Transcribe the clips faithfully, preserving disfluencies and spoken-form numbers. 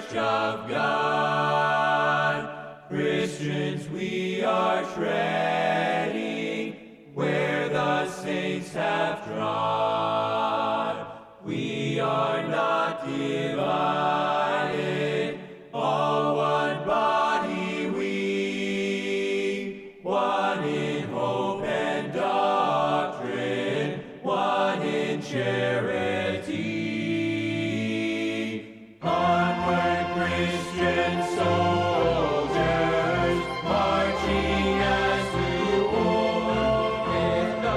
church of God. Christians, we are treading where the saints have trod. We are not divided, all one body we, one in hope and doctrine, one in charity. Onward, Christian soldiers, marching as to war, with the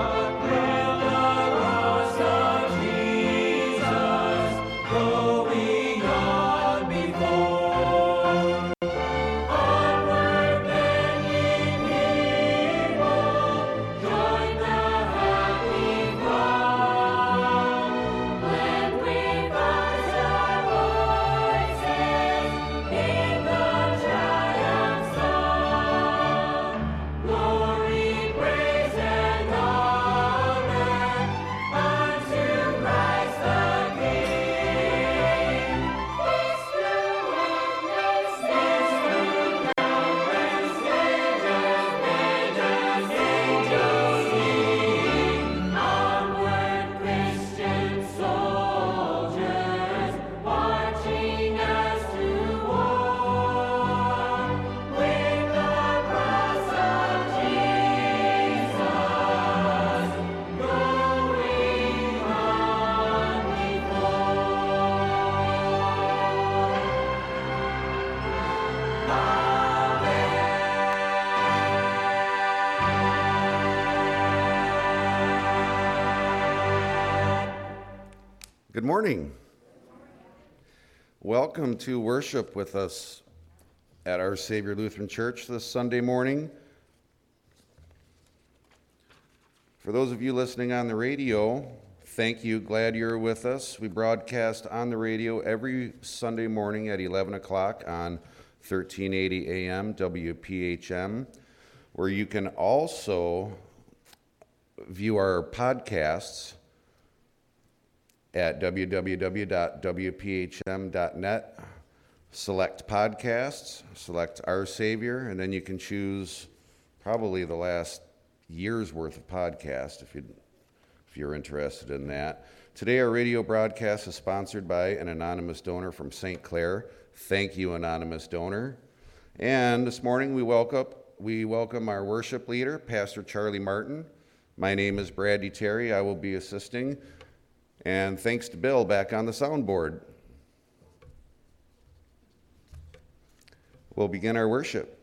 cross of Jesus going on before. Onward, then, ye people, join the happy throng. Blend with us our voices in the triumph song. Glory, praise, and honor unto Christ the King. Peace through endless days, through countless ages, angels, angels sing. Onward, Christian soldiers, marching as to war, with the cross of Jesus going on Good morning. Welcome to worship with us at Our Savior Lutheran Church this Sunday morning. For those of you listening on the radio, thank you. Glad you're with us. We broadcast on the radio every Sunday morning at eleven o'clock on thirteen eighty A M W P H M, where you can also view our podcasts at w w w dot w p h m dot net. Select podcasts, select Our Savior, and then you can choose probably the last year's worth of podcast if, you'd, if you're interested in that. Today our radio broadcast is sponsored by an anonymous donor from Saint Clair. Thank you, anonymous donor. And this morning we welcome, we welcome our worship leader, Pastor Charlie Martin. My name is Brady Terry. I will be assisting. And thanks to Bill back on the soundboard. We'll begin our worship.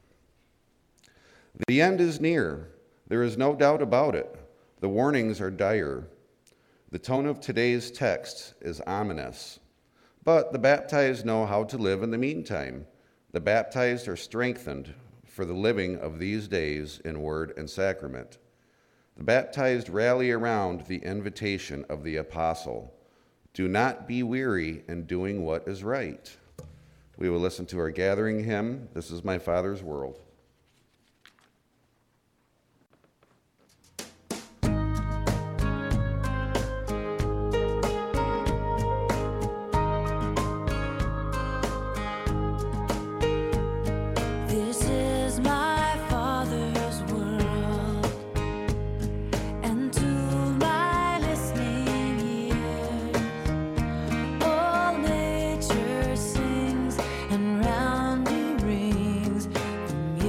The end is near. There is no doubt about it. The warnings are dire. The tone of today's text is ominous. But the baptized know how to live in the meantime. The baptized are strengthened for the living of these days in word and sacrament. The baptized rally around the invitation of the apostle. Do not be weary in doing what is right. We will listen to our gathering hymn, This Is My Father's World. This is my Father's world, and to my listening ears, all nature sings and round me rings the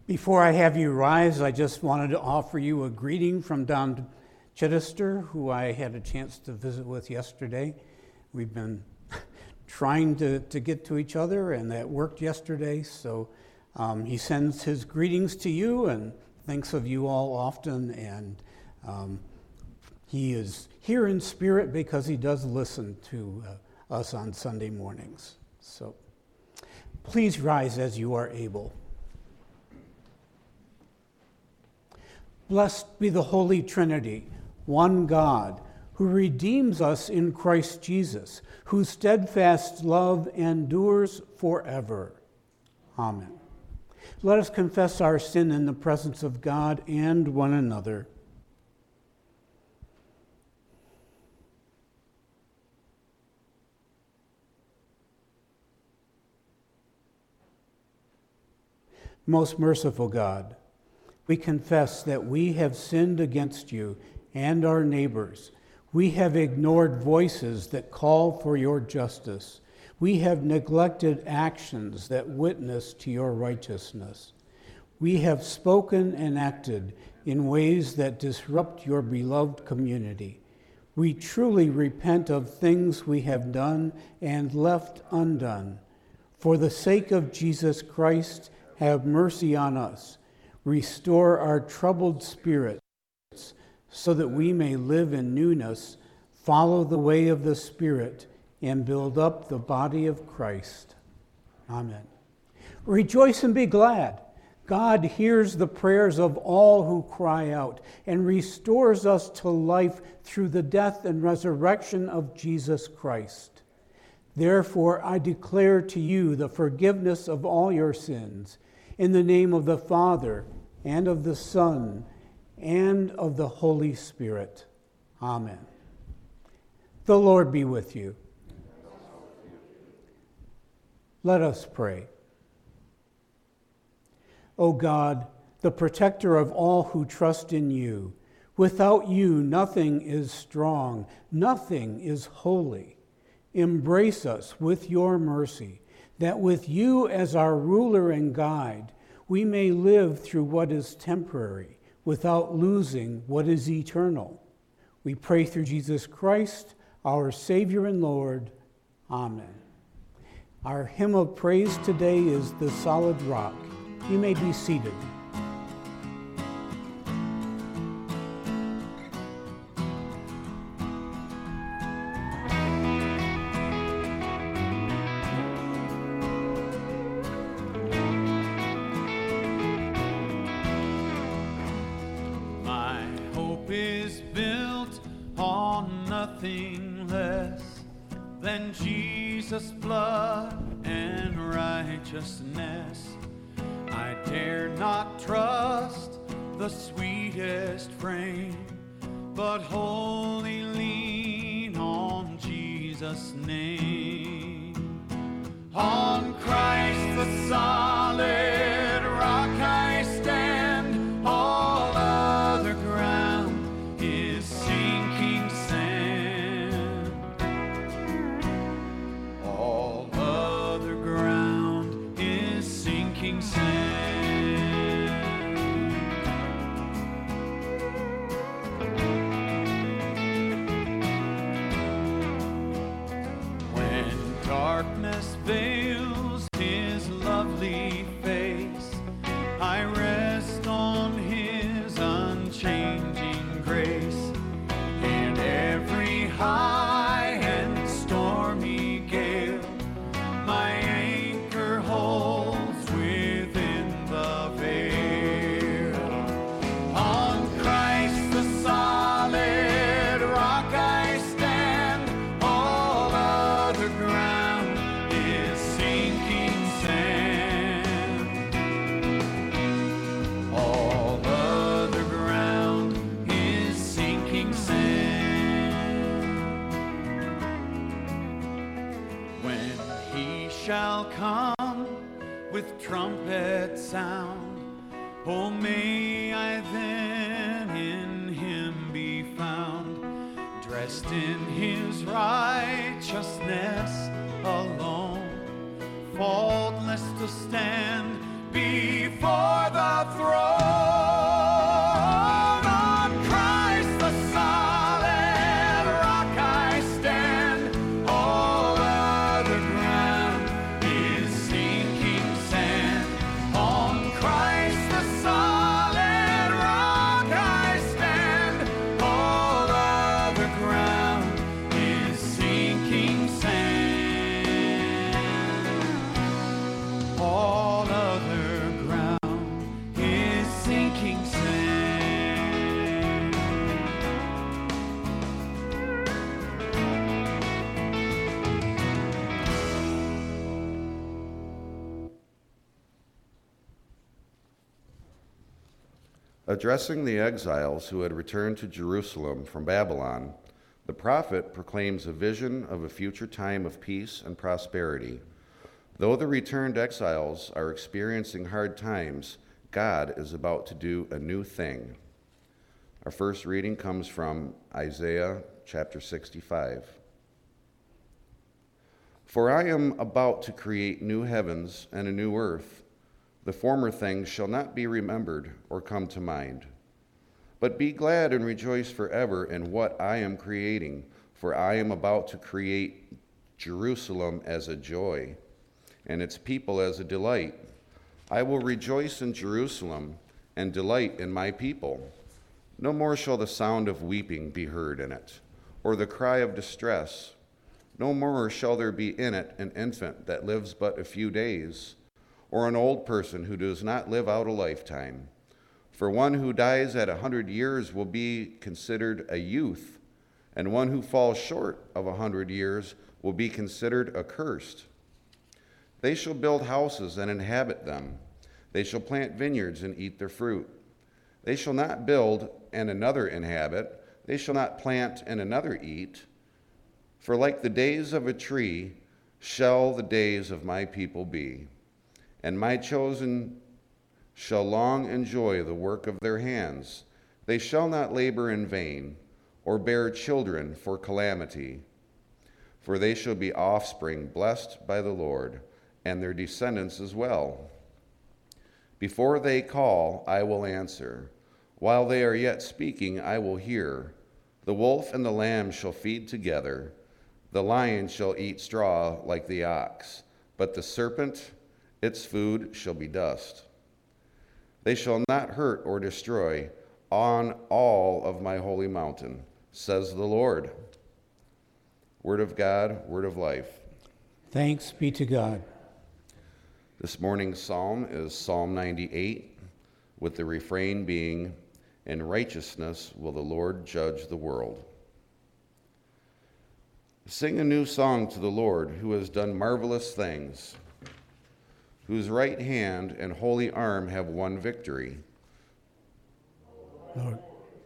Before I have you rise, I just wanted to offer you a greeting from Don Chittister, who I had a chance to visit with yesterday. We've been trying to, to get to each other, and that worked yesterday. So um, he sends his greetings to you and thinks of you all often. And um, he is here in spirit because he does listen to uh, us on Sunday mornings. So please rise as you are able. Blessed be the Holy Trinity, one God, who redeems us in Christ Jesus, whose steadfast love endures forever. Amen. Let us confess our sin in the presence of God and one another. Most merciful God, we confess that we have sinned against you and our neighbors. We have ignored voices that call for your justice. We have neglected actions that witness to your righteousness. We have spoken and acted in ways that disrupt your beloved community. We truly repent of things we have done and left undone. For the sake of Jesus Christ, have mercy on us. Restore our troubled spirits so that we may live in newness, follow the way of the Spirit, and build up the body of Christ. Amen. Rejoice and be glad. God hears the prayers of all who cry out and restores us to life through the death and resurrection of Jesus Christ. Therefore, I declare to you the forgiveness of all your sins, in the name of the Father, and of the Son, and of the Holy Spirit. Amen. The Lord be with you. Let us pray. O God, the protector of all who trust in you, without you nothing is strong, nothing is holy. Embrace us with your mercy, that with you as our ruler and guide, we may live through what is temporary without losing what is eternal. We pray through Jesus Christ, our Savior and Lord. Amen. Our hymn of praise today is The Solid Rock. You may be seated. My hope is built on nothing less than Jesus' blood and righteousness. I dare not trust the sweetest frame, but wholly lean on Jesus' name. On Christ the solid rock I stand, all other ground is sinking sand. All other ground is sinking sand. When darkness veils his lovely face, I rest on his unchanging grace. In every high and stormy gale, my anchor holds within the veil. On Christ the solid rock I stand, all other ground is sinking sand. All other ground is sinking sand. When he shall come with trumpet sound, oh, may I then in him be found, dressed in his righteousness alone, faultless to stand before the throne. On Christ the solid rock I stand. All other ground is sinking sand. On Christ the solid rock I stand. All other ground is sinking sand. All other ground is sinking sand. Addressing the exiles who had returned to Jerusalem from Babylon, the prophet proclaims a vision of a future time of peace and prosperity. Though the returned exiles are experiencing hard times, God is about to do a new thing. Our first reading comes from Isaiah chapter sixty-five. For I am about to create new heavens and a new earth. The former things shall not be remembered or come to mind. But be glad and rejoice forever in what I am creating, for I am about to create Jerusalem as a joy, and its people as a delight. I will rejoice in Jerusalem and delight in my people. No more shall the sound of weeping be heard in it, or the cry of distress. No more shall there be in it an infant that lives but a few days, or an old person who does not live out a lifetime. For one who dies at a hundred years will be considered a youth, and one who falls short of a hundred years will be considered accursed. They shall build houses and inhabit them. They shall plant vineyards and eat their fruit. They shall not build and another inhabit. They shall not plant and another eat. For like the days of a tree shall the days of my people be, and my chosen shall long enjoy the work of their hands. They shall not labor in vain, or bear children for calamity. For they shall be offspring blessed by the Lord, and their descendants as well. Before they call, I will answer. While they are yet speaking, I will hear. The wolf and the lamb shall feed together. The lion shall eat straw like the ox, but the serpent, its food shall be dust. They shall not hurt or destroy on all of my holy mountain, says the Lord. Word of God, word of life. Thanks be to God. This morning's psalm is Psalm ninety-eight, with the refrain being, "In righteousness will the Lord judge the world." Sing a new song to the Lord, who has done marvelous things, whose right hand and holy arm have won victory. Lord,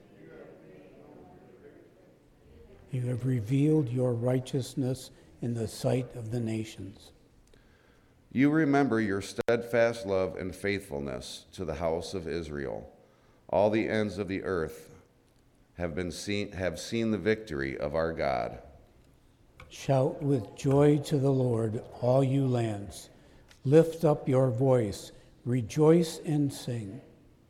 you have revealed your righteousness in the sight of the nations. You remember your steadfast love and faithfulness to the house of Israel. All the ends of the earth have been seen, have seen the victory of our God. Shout with joy to the Lord, all you lands. Lift up your voice, rejoice and sing.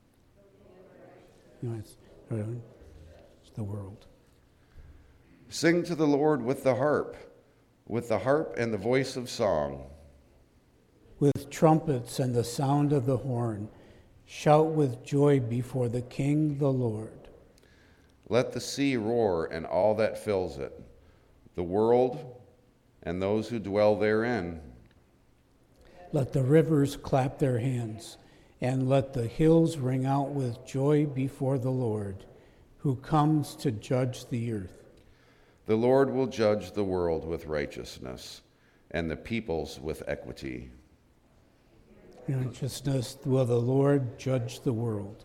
No, it's, it's the world. Sing to the Lord with the harp, with the harp and the voice of song. With trumpets and the sound of the horn, shout with joy before the King, the Lord. Let the sea roar and all that fills it, the world and those who dwell therein. Let the rivers clap their hands, and let the hills ring out with joy before the Lord, who comes to judge the earth. The Lord will judge the world with righteousness, and the peoples with equity. In righteousness will the Lord judge the world.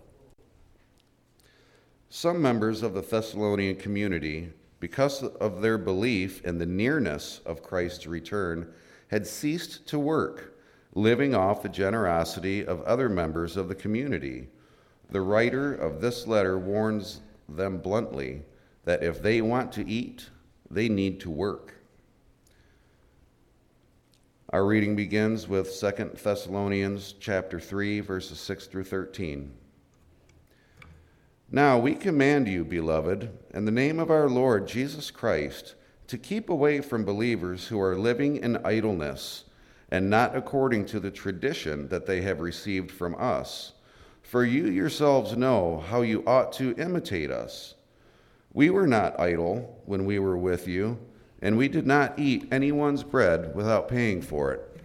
Some members of the Thessalonian community, because of their belief in the nearness of Christ's return, had ceased to work, living off the generosity of other members of the community. The writer of this letter warns them bluntly that if they want to eat, they need to work. Our reading begins with Second Thessalonians chapter three, verses six through thirteen. Now we command you, beloved, in the name of our Lord Jesus Christ, to keep away from believers who are living in idleness and not according to the tradition that they have received from us. For you yourselves know how you ought to imitate us. We were not idle when we were with you, and we did not eat anyone's bread without paying for it.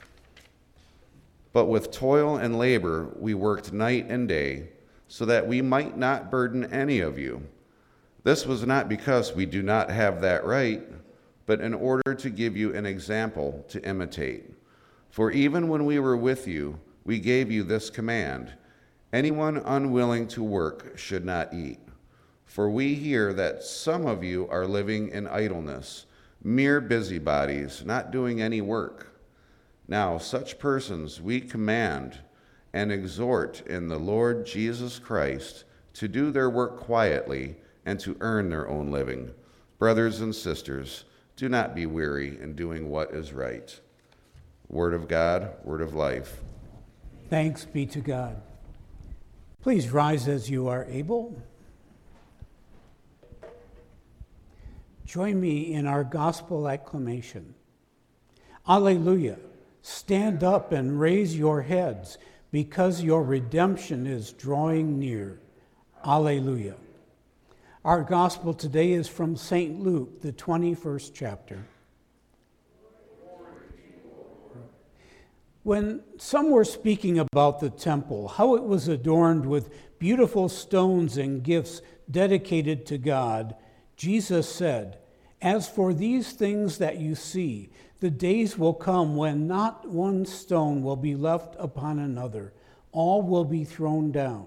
But with toil and labor we worked night and day, so that we might not burden any of you. This was not because we do not have that right, but in order to give you an example to imitate. For even when we were with you, we gave you this command: anyone unwilling to work should not eat. For we hear that some of you are living in idleness, mere busybodies, not doing any work. Now, such persons we command and exhort in the Lord Jesus Christ to do their work quietly and to earn their own living. Brothers and sisters, do not be weary in doing what is right. Word of God, word of life. Thanks be to God. Please rise as you are able. Join me in our gospel acclamation. Alleluia! Stand up and raise your heads, because your redemption is drawing near. Alleluia. Our gospel today is from Saint Luke, the twenty-first chapter. When some were speaking about the temple, how it was adorned with beautiful stones and gifts dedicated to God, Jesus said, "As for these things that you see, the days will come when not one stone will be left upon another. All will be thrown down."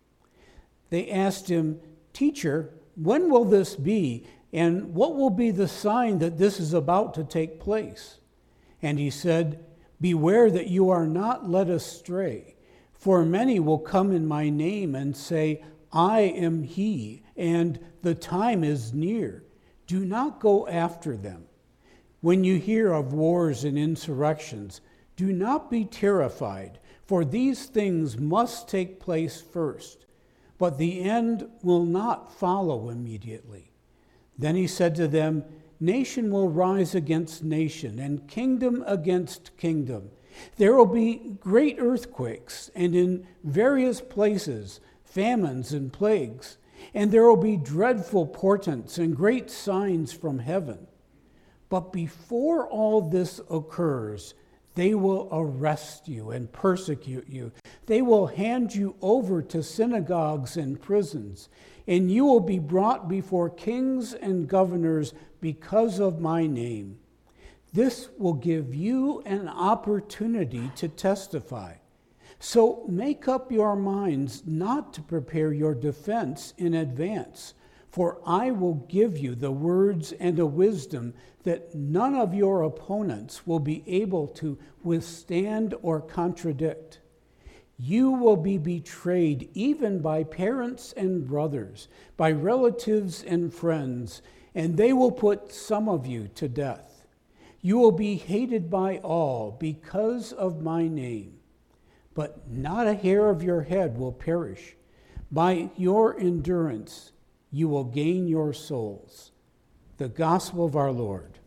They asked him, "Teacher, when will this be? And what will be the sign that this is about to take place?" And he said, "Beware that you are not led astray, for many will come in my name and say, 'I am he,' and 'the time is near.' Do not go after them. When you hear of wars and insurrections, do not be terrified, for these things must take place first, but the end will not follow immediately." Then he said to them, "Nation will rise against nation, and kingdom against kingdom. There will be great earthquakes, and in various places famines and plagues, and there will be dreadful portents and great signs from heaven. But before all this occurs, they will arrest you and persecute you. They will hand you over to synagogues and prisons, and you will be brought before kings and governors because of my name. This will give you an opportunity to testify. So make up your minds not to prepare your defense in advance, for I will give you the words and a wisdom that none of your opponents will be able to withstand or contradict. You will be betrayed even by parents and brothers, by relatives and friends, and they will put some of you to death. You will be hated by all because of my name, but not a hair of your head will perish. By your endurance, you will gain your souls." The gospel of our Lord.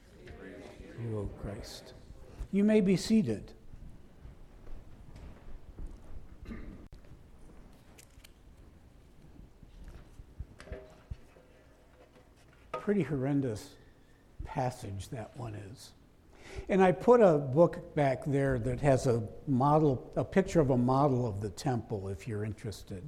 You, O Christ. You may be seated. Pretty horrendous passage that one is. And I put a book back there that has a model, a picture of a model of the temple, if you're interested.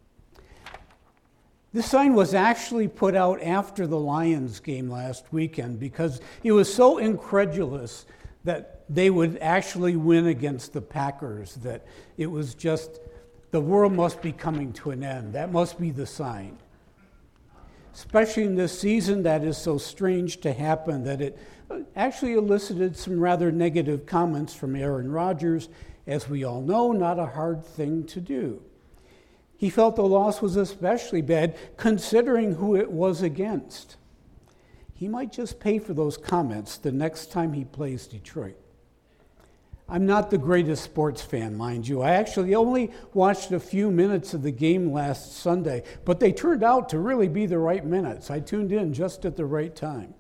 This sign was actually put out after the Lions game last weekend because it was so incredulous that they would actually win against the Packers that it was just, the world must be coming to an end. That must be the sign. Especially in this season that is so strange to happen that it actually elicited some rather negative comments from Aaron Rodgers. As we all know, not a hard thing to do. He felt the loss was especially bad considering who it was against. He might just pay for those comments the next time he plays Detroit. I'm not the greatest sports fan, mind you. I actually only watched a few minutes of the game last Sunday, but they turned out to really be the right minutes. I tuned in just at the right time.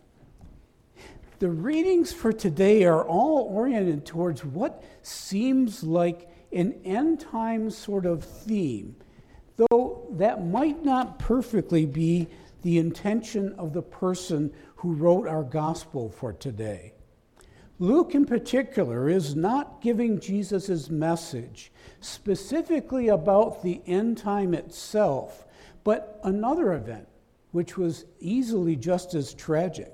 The readings for today are all oriented towards what seems like an end time sort of theme, though that might not perfectly be the intention of the person who wrote our gospel for today. Luke in particular is not giving Jesus' message specifically about the end time itself, but another event, which was easily just as tragic.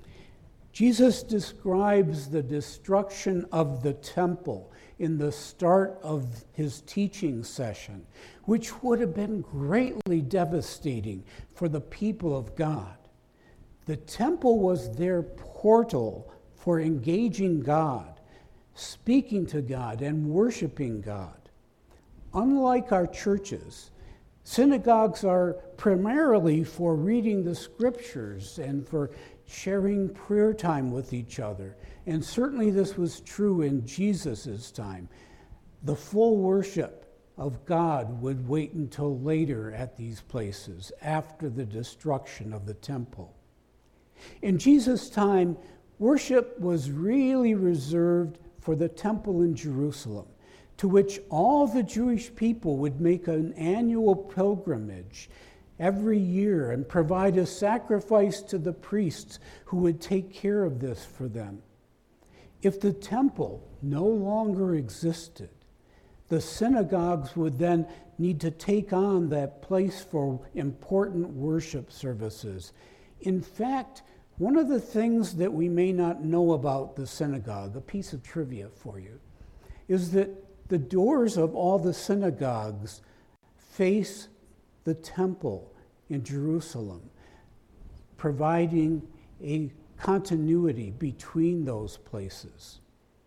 Jesus describes the destruction of the temple in the start of his teaching session, which would have been greatly devastating for the people of God. The temple was their portal for engaging God, speaking to God, and worshiping God. Unlike our churches, synagogues are primarily for reading the scriptures and for sharing prayer time with each other. And certainly this was true in Jesus' time. The full worship of God would wait until later at these places, after the destruction of the temple. In Jesus' time, worship was really reserved for the temple in Jerusalem, to which all the Jewish people would make an annual pilgrimage every year and provide a sacrifice to the priests who would take care of this for them. If the temple no longer existed, the synagogues would then need to take on that place for important worship services. In fact, one of the things that we may not know about the synagogue, a piece of trivia for you, is that the doors of all the synagogues face the temple in Jerusalem, providing a continuity between those places.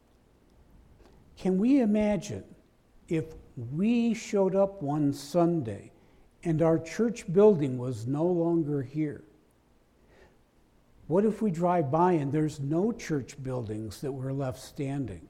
Can we imagine if we showed up one Sunday and our church building was no longer here? What if we drive by and there's no church buildings that were left standing?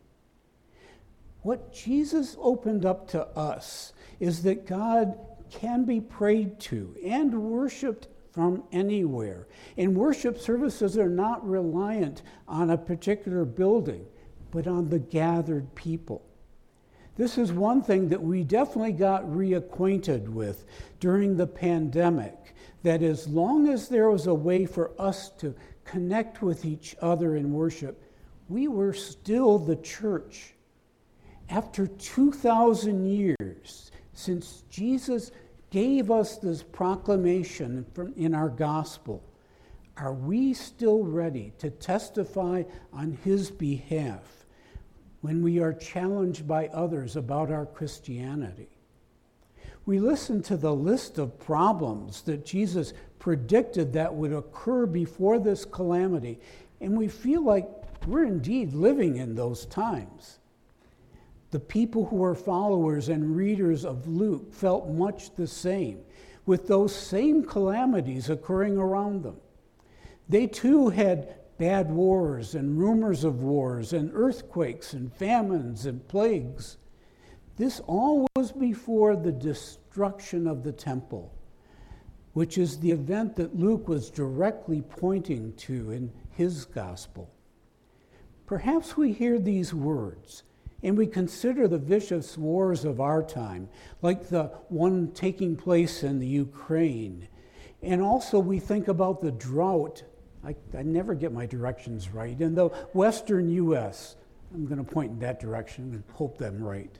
What Jesus opened up to us is that God can be prayed to and worshiped from anywhere. And worship services are not reliant on a particular building, but on the gathered people. This is one thing that we definitely got reacquainted with during the pandemic, that as long as there was a way for us to connect with each other in worship, we were still the church. After two thousand years, since Jesus gave us this proclamation from, in our gospel, are we still ready to testify on his behalf when we are challenged by others about our Christianity? We listen to the list of problems that Jesus predicted that would occur before this calamity, and we feel like we're indeed living in those times. The people who are followers and readers of Luke felt much the same, with those same calamities occurring around them. They too had bad wars and rumors of wars and earthquakes and famines and plagues. This all was before the destruction of the temple, which is the event that Luke was directly pointing to in his gospel. Perhaps we hear these words and we consider the vicious wars of our time, like the one taking place in the Ukraine. And also we think about the drought. I, I never get my directions right. In the western U S, I'm going to point in that direction and hope I'm right.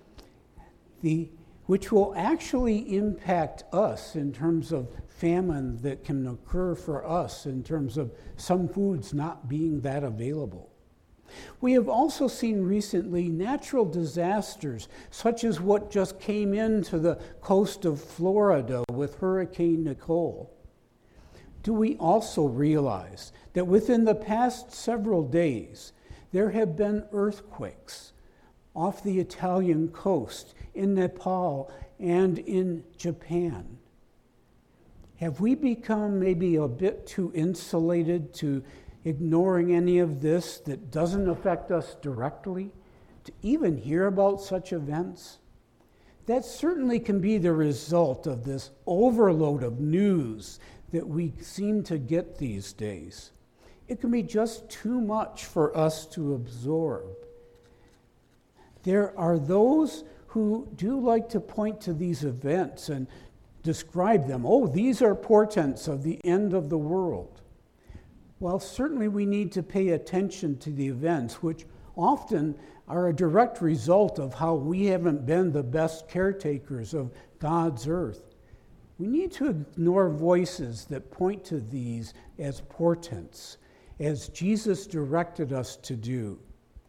The, which will actually impact us in terms of famine that can occur for us in terms of some foods not being that available. We have also seen recently natural disasters, such as what just came into the coast of Florida with Hurricane Nicole. Do we also realize that within the past several days, there have been earthquakes off the Italian coast, in Nepal, and in Japan? Have we become maybe a bit too insulated to ignoring any of this that doesn't affect us directly, to even hear about such events? That certainly can be the result of this overload of news that we seem to get these days. It can be just too much for us to absorb. There are those who do like to point to these events and describe them. Oh, these are portents of the end of the world. While certainly we need to pay attention to the events, which often are a direct result of how we haven't been the best caretakers of God's earth, we need to ignore voices that point to these as portents, as Jesus directed us to do.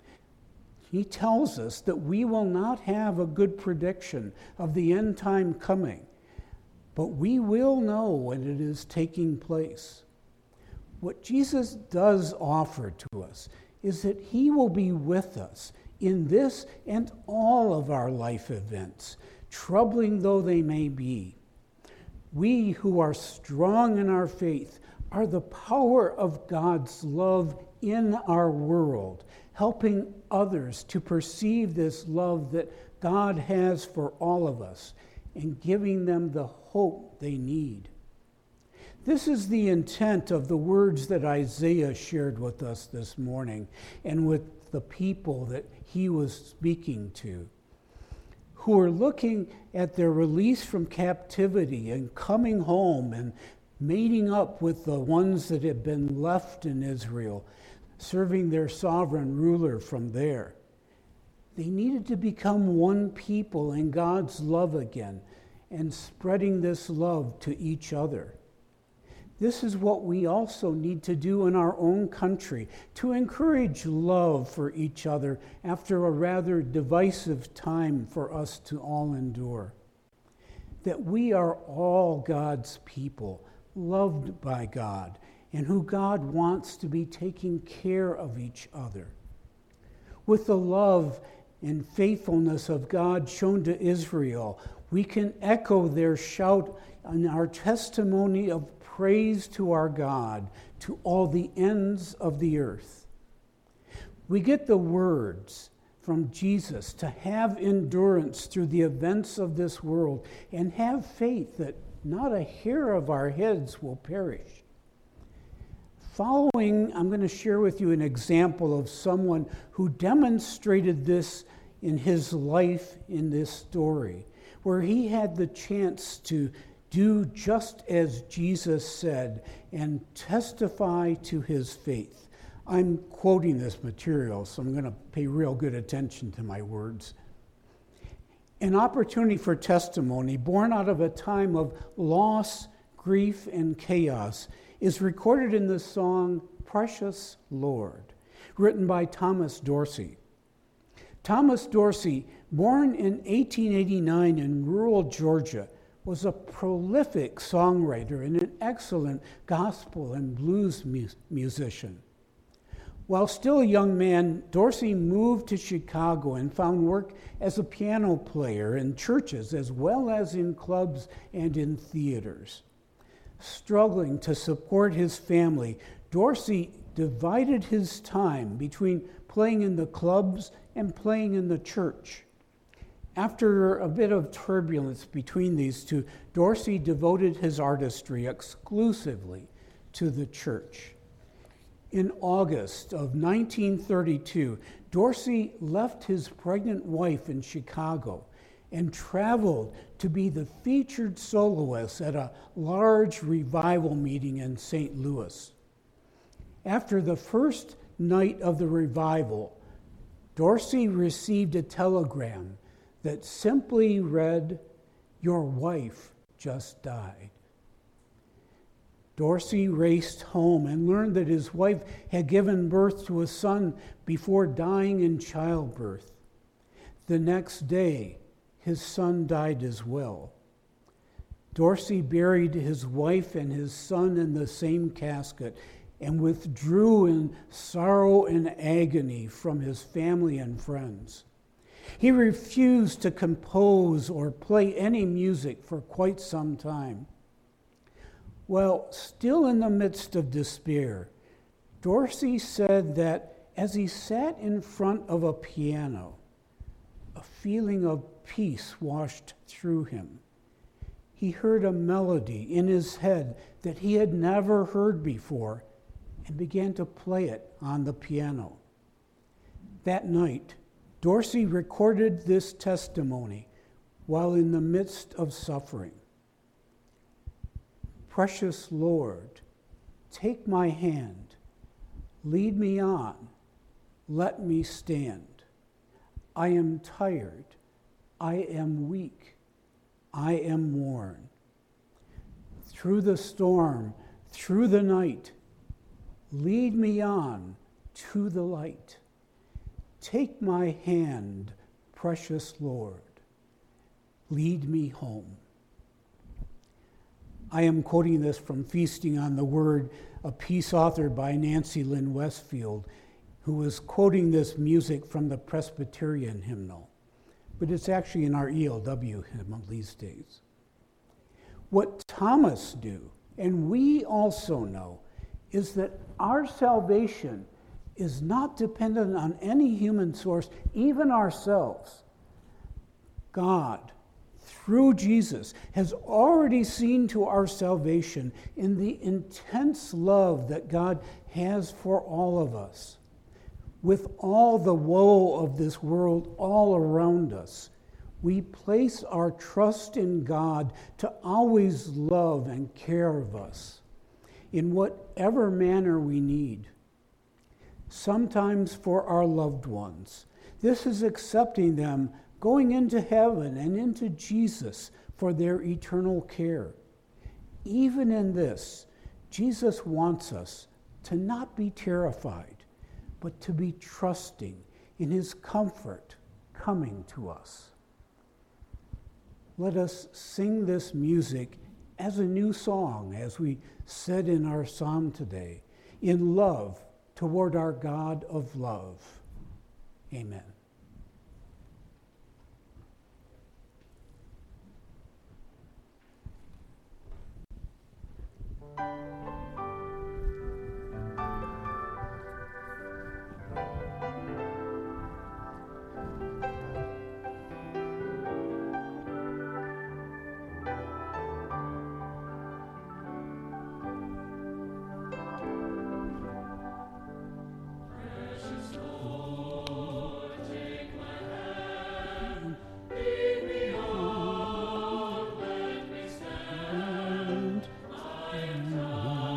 He tells us that we will not have a good prediction of the end time coming, but we will know when it is taking place. What Jesus does offer to us is that he will be with us in this and all of our life events, troubling though they may be. We who are strong in our faith are the power of God's love in our world, helping others to perceive this love that God has for all of us and giving them the hope they need. This is the intent of the words that Isaiah shared with us this morning and with the people that he was speaking to, who are looking at their release from captivity and coming home and mating up with the ones that had been left in Israel, serving their sovereign ruler from there. They needed to become one people in God's love again and spreading this love to each other. This is what we also need to do in our own country, to encourage love for each other after a rather divisive time for us to all endure. That we are all God's people, loved by God, and who God wants to be taking care of each other. With the love and faithfulness of God shown to Israel, we can echo their shout in our testimony of praise to our God to all the ends of the earth. We get the words from Jesus to have endurance through the events of this world and have faith that not a hair of our heads will perish. Following, I'm going to share with you an example of someone who demonstrated this in his life in this story, where he had the chance to do just as Jesus said and testify to his faith. I'm quoting this material, so I'm going to pay real good attention to my words. An opportunity for testimony born out of a time of loss, grief, and chaos is recorded in the song Precious Lord, written by Thomas Dorsey. Thomas Dorsey, born in eighteen eighty-nine in rural Georgia, was a prolific songwriter and an excellent gospel and blues mu- musician. While still a young man, Dorsey moved to Chicago and found work as a piano player in churches as well as in clubs and in theaters. Struggling to support his family, Dorsey divided his time between playing in the clubs and playing in the church. After a bit of turbulence between these two, Dorsey devoted his artistry exclusively to the church. In August of nineteen thirty-two, Dorsey left his pregnant wife in Chicago and traveled to be the featured soloist at a large revival meeting in Saint Louis. After the first night of the revival, Dorsey received a telegram that simply read, "Your wife just died." Dorsey raced home and learned that his wife had given birth to a son before dying in childbirth. The next day, his son died as well. Dorsey buried his wife and his son in the same casket and withdrew in sorrow and agony from his family and friends. He refused to compose or play any music for quite some time. Well, still in the midst of despair, Dorsey said that as he sat in front of a piano, feeling of peace washed through him. He heard a melody in his head that he had never heard before and began to play it on the piano. That night, Dorsey recorded this testimony while in the midst of suffering. Precious Lord, take my hand, lead me on, let me stand. I am tired, I am weak, I am worn. Through the storm, through the night, lead me on to the light. Take my hand, precious Lord, lead me home. I am quoting this from Feasting on the Word, a piece authored by Nancy Lynn Westfield, who was quoting this music from the Presbyterian hymnal. But it's actually in our E L W hymnal these days. What Thomas knew, and we also know, is that our salvation is not dependent on any human source, even ourselves. God, through Jesus, has already seen to our salvation in the intense love that God has for all of us. With all the woe of this world all around us, we place our trust in God to always love and care of us in whatever manner we need. Sometimes for our loved ones, this is accepting them going into heaven and into Jesus for their eternal care. Even in this, Jesus wants us to not be terrified, but to be trusting in his comfort coming to us. Let us sing this music as a new song, as we said in our psalm today, in love toward our God of love. Amen. And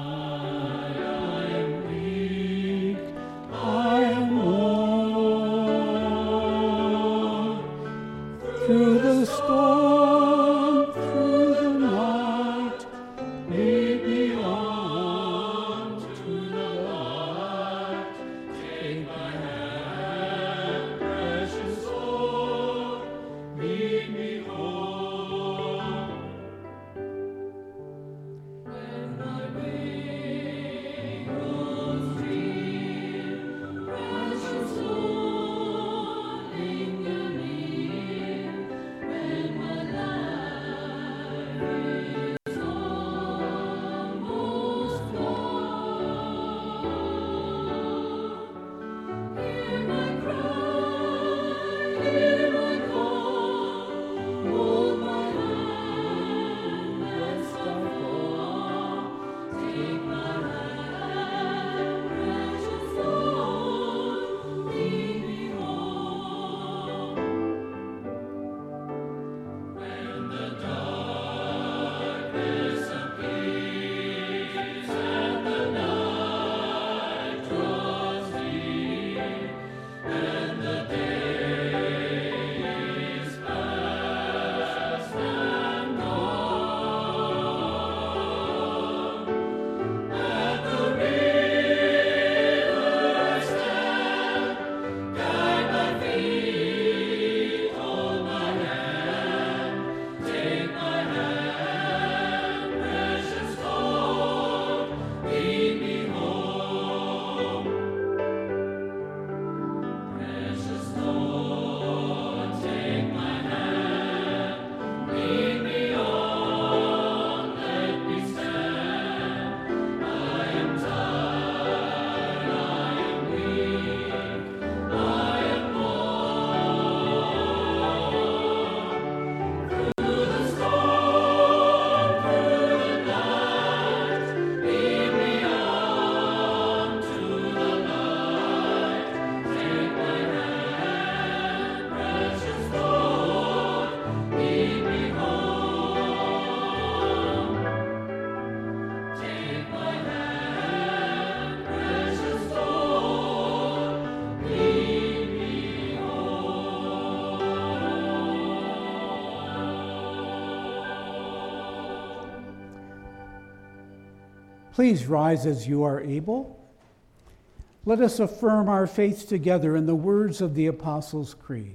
Please rise as you are able. Let us affirm our faith together in the words of the Apostles' Creed.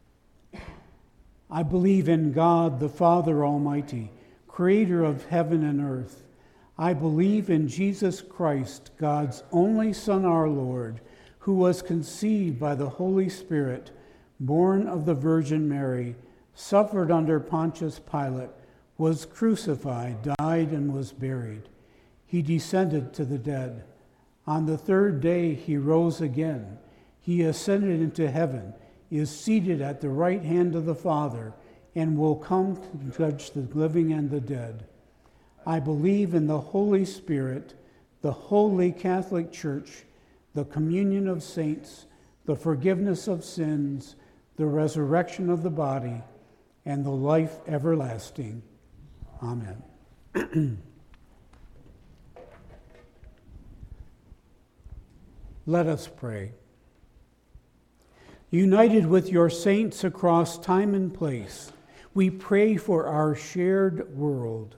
I believe in God, the Father Almighty, creator of heaven and earth. I believe in Jesus Christ, God's only Son, our Lord, who was conceived by the Holy Spirit, born of the Virgin Mary, suffered under Pontius Pilate, was crucified, died, and was buried. He descended to the dead. On the third day he rose again. He ascended into heaven, is seated at the right hand of the Father, and will come to judge the living and the dead. I believe in the Holy Spirit, the holy Catholic Church, the communion of saints, the forgiveness of sins, the resurrection of the body, and the life everlasting. Amen. Let us pray. United with your saints across time and place, we pray for our shared world.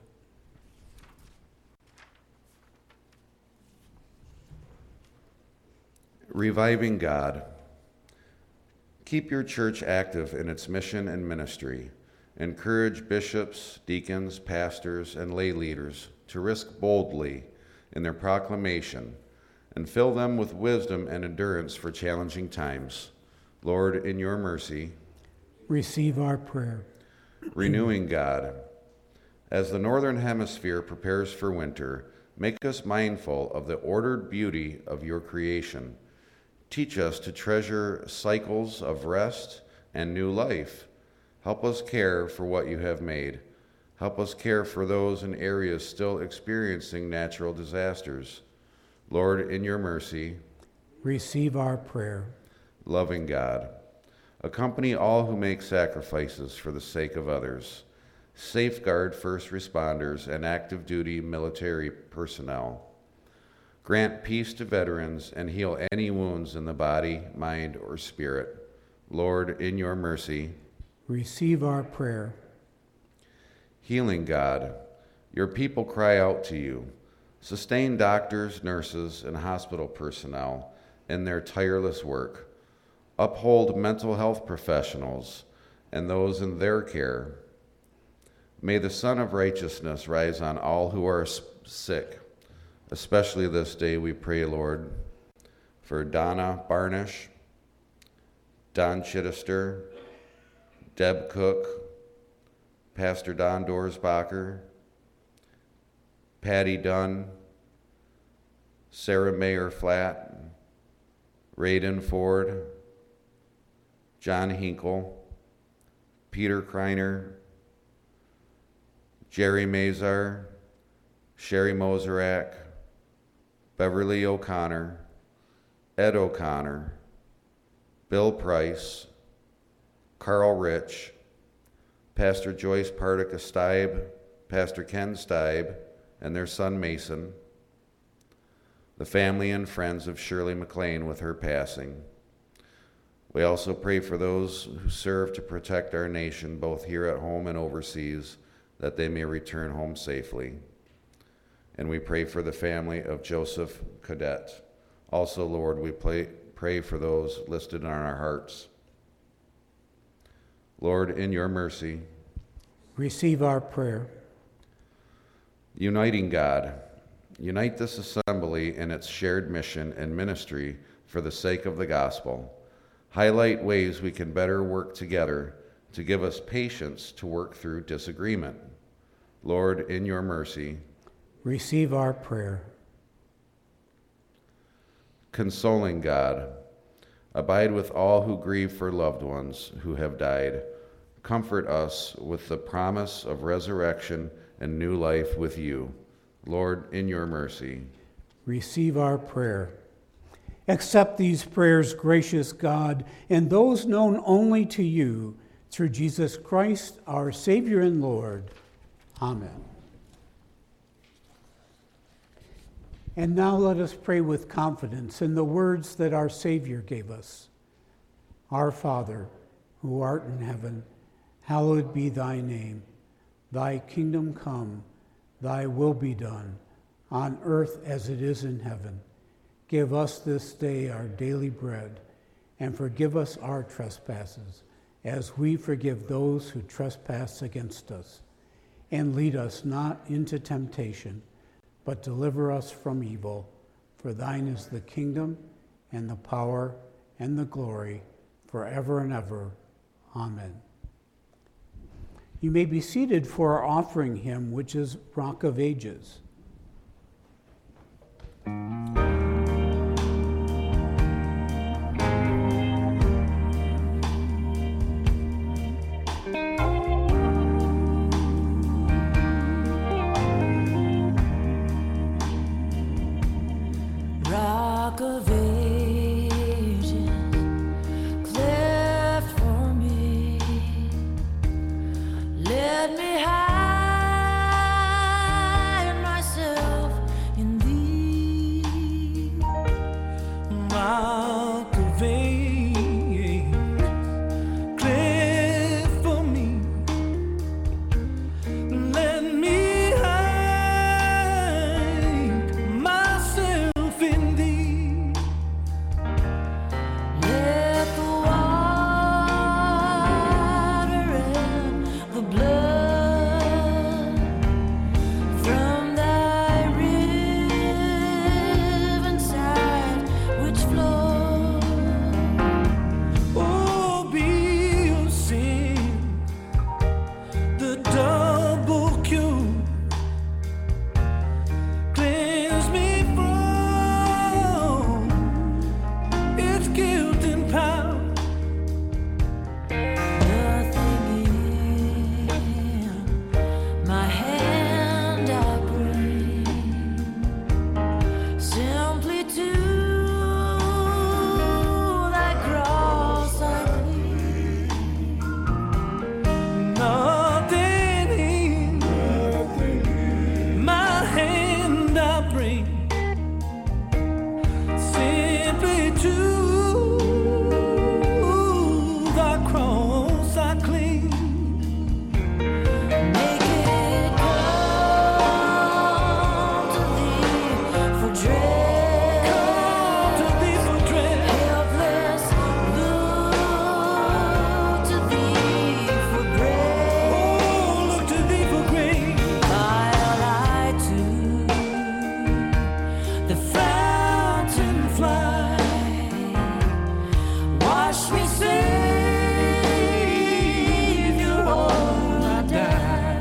Reviving God. Keep your church active in its mission and ministry. Encourage bishops, deacons, pastors, and lay leaders to risk boldly in their proclamation and fill them with wisdom and endurance for challenging times. Lord, in your mercy, receive our prayer. Renewing God. As the northern hemisphere prepares for winter, make us mindful of the ordered beauty of your creation. Teach us to treasure cycles of rest and new life. Help us care for what you have made. Help us care for those in areas still experiencing natural disasters. Lord, in your mercy, receive our prayer. Loving God. Accompany all who make sacrifices for the sake of others. Safeguard first responders and active duty military personnel. Grant peace to veterans and heal any wounds in the body, mind, or spirit. Lord, in your mercy, receive our prayer. Healing God. Your people cry out to you. Sustain doctors, nurses, and hospital personnel in their tireless work. Uphold mental health professionals and those in their care. May the Sun of Righteousness rise on all who are sick. Especially this day we pray, Lord, for Donna Barnish, Don Chittister, Deb Cook, Pastor Don Dorsbacher, Patty Dunn, Sarah Mayer Flatt, Raiden Ford, John Hinkle, Peter Kreiner, Jerry Mazar, Sherry Moserak, Beverly O'Connor, Ed O'Connor, Bill Price, Carl Rich, Pastor Joyce Partica Stibe, Pastor Ken Stibe, and their son Mason, the family and friends of Shirley McLean with her passing. We also pray for those who serve to protect our nation, both here at home and overseas, that they may return home safely. And we pray for the family of Joseph Cadet. Also, Lord, we pray, pray for those listed on our hearts. Lord, in your mercy, receive our prayer. Uniting God. Unite this assembly in its shared mission and ministry for the sake of the gospel. Highlight ways we can better work together to give us patience to work through disagreement. Lord, in your mercy, receive our prayer. Consoling God. Abide with all who grieve for loved ones who have died. Comfort us with the promise of resurrection and new life with you. Lord, in your mercy, receive our prayer. Accept these prayers, gracious God, and those known only to you, through Jesus Christ, our Savior and Lord. Amen. And now let us pray with confidence in the words that our Savior gave us. Our Father, who art in heaven, hallowed be thy name. Thy kingdom come, thy will be done, on earth as it is in heaven. Give us this day our daily bread, and forgive us our trespasses, as we forgive those who trespass against us. And lead us not into temptation, but deliver us from evil. For thine is the kingdom, and the power, and the glory, forever and ever. Amen. You may be seated for our offering hymn, which is Rock of Ages. Rock of ages, cleft for me, let me hide myself in thee. Rock of ages, cleft for me, let me hide myself in thee. Let the water and the blood from thy riven side which flow Oh, be your sin, the double cure. Cleanse me from its guilt and power. nothing in my hand I bring, simply to thy cross I cling. Nothing in my hand I bring, simply to thy cross I cling. Make it come to thee for dread, Come to thee for dread, helpless look to thee for grace. oh, look to thee for grace. While I to the fountain fly, wash me, Savior, or I die.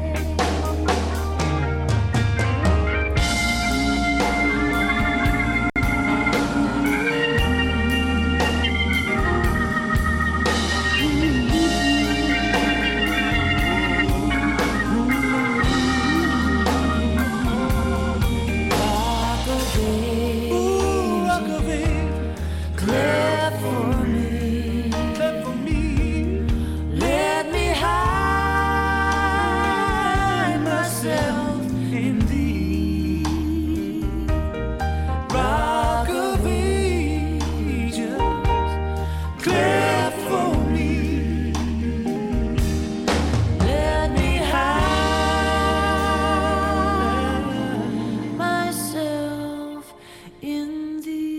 Rock of Ooh, rock ages, of ages, cleft for me, cleft for me. let me hide myself in thee. Rock of ages, cleft for me. Let me hide myself in thee.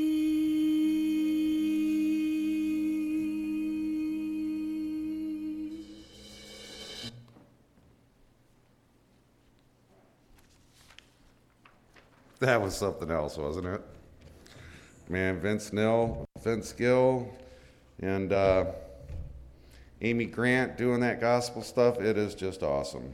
That was something else, wasn't it? Man, Vince Nill, Vince Gill, and uh, Amy Grant doing that gospel stuff, it is just awesome.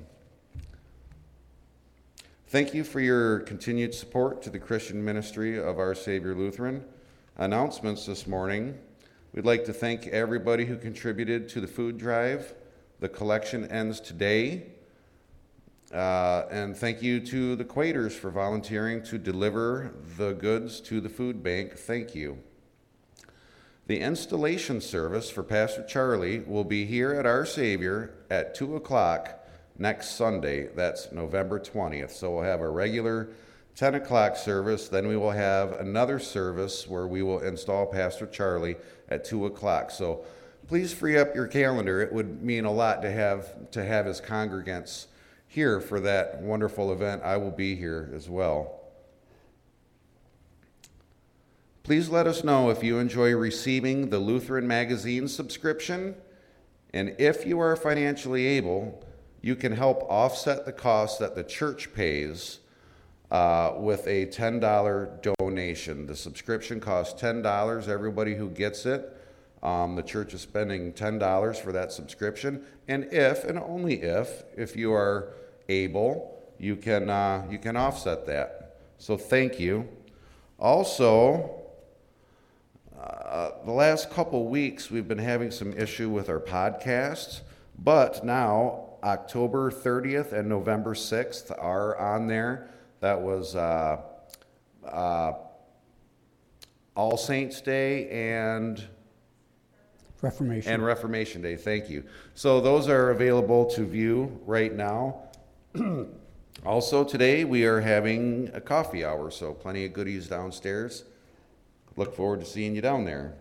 Thank you for your continued support to the Christian ministry of Our Savior Lutheran. Announcements this morning. We'd like to thank everybody who contributed to the food drive. The collection ends today. Uh, and thank you to the Quaders for volunteering to deliver the goods to the food bank. Thank you. The installation service for Pastor Charlie will be here at Our Savior at two o'clock next Sunday. That's November twentieth. So we'll have a regular ten o'clock service. Then we will have another service where we will install Pastor Charlie at two o'clock. So please free up your calendar. It would mean a lot to have to have his congregants here for that wonderful event. I will be here as well. Please let us know if you enjoy receiving the Lutheran Magazine subscription, and if you are financially able, you can help offset the costs that the church pays uh, with a ten dollars donation. The subscription costs ten dollars, everybody who gets it. Um, the church is spending ten dollars for that subscription, and if, and only if, if you are able, you can, uh, you can offset that. So thank you. Also, uh, the last couple weeks we've been having some issue with our podcasts, but now October thirtieth and November sixth are on there. That was uh, uh, All Saints Day and Reformation. and Reformation Day. Thank you. So those are available to view right now. Also today we are having a coffee hour, so plenty of goodies downstairs. Look forward to seeing you down there.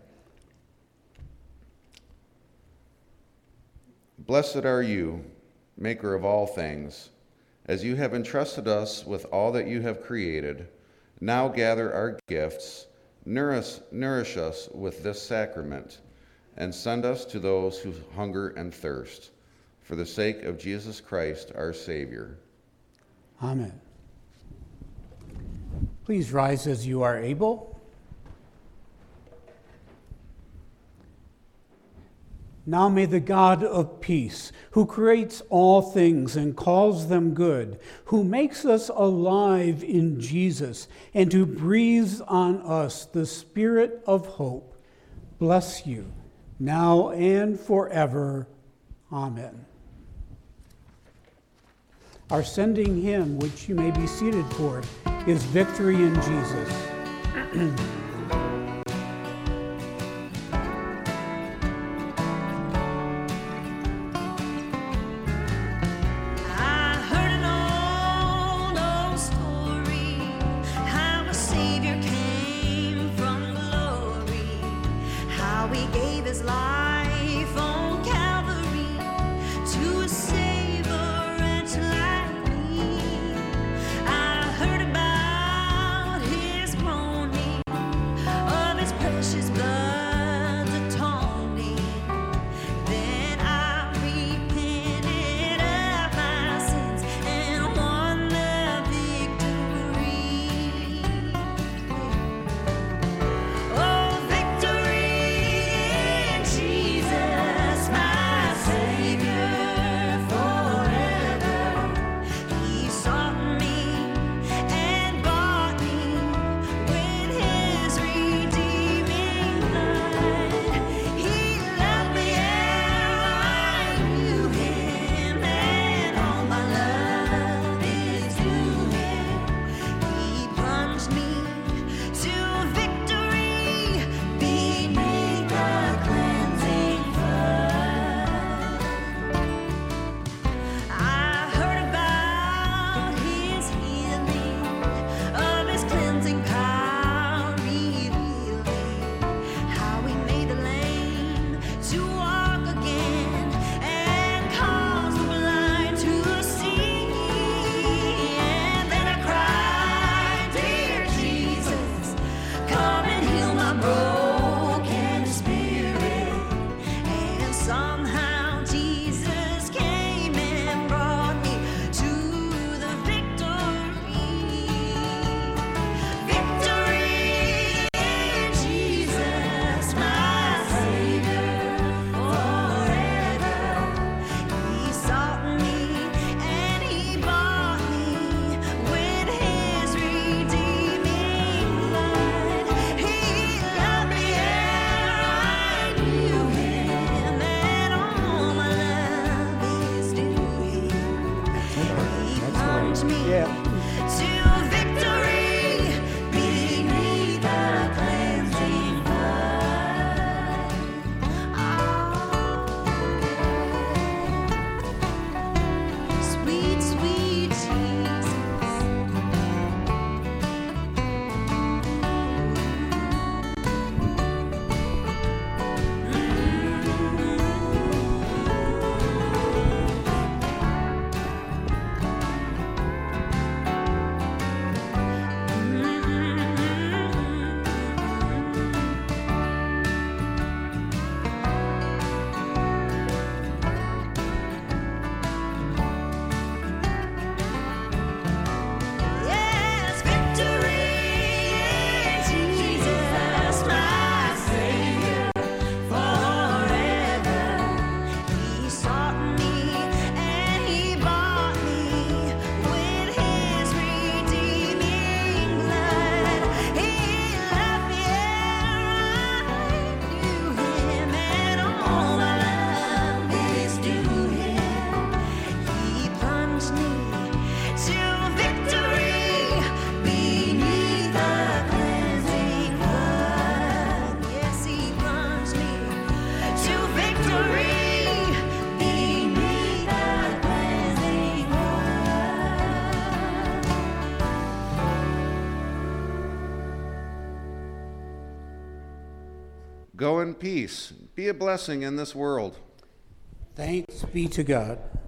Blessed are you, maker of all things, as you have entrusted us with all that you have created. Now gather our gifts, nourish, nourish us with this sacrament, and send us to those who hunger and thirst, for the sake of Jesus Christ, our Savior. Amen. Please rise as you are able. Now may the God of peace, who creates all things and calls them good, who makes us alive in Jesus, and who breathes on us the Spirit of hope, bless you now and forever. Amen. Our sending hymn, which you may be seated for, is Victory in Jesus. Go in peace. Be a blessing in this world. Thanks be to God.